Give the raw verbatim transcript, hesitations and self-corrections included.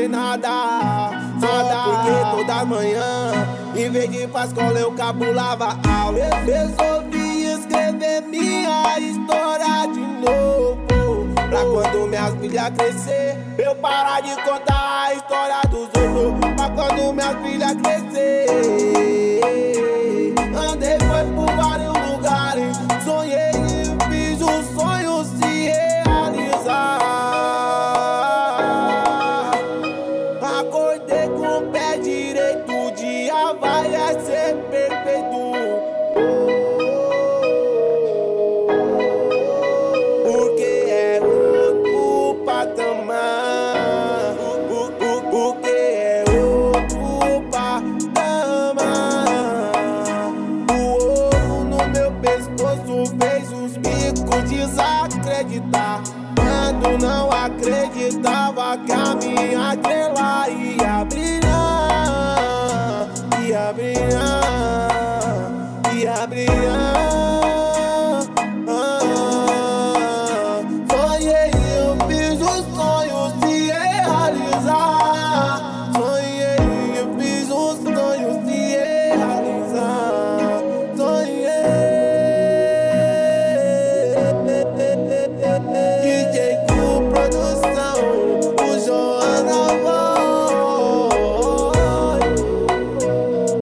nada. Só porque toda manhã, em vez de ir pra escola, eu cabulava aula. Resolvi escrever minha história de novo, pra quando minhas filhas crescer, eu parar de contar a história dos outros. Pra quando minhas filhas crescer, andei foi por vários lugares, sonhei e fiz o sonho se realizar. Acordei com o pé direito, o dia vai é ser perfeito. Porque é outro patamar. Porque é outro patamar. O ouro no meu pescoço fez os bicos desacreditar. Quando não acreditava que a minha estrela ia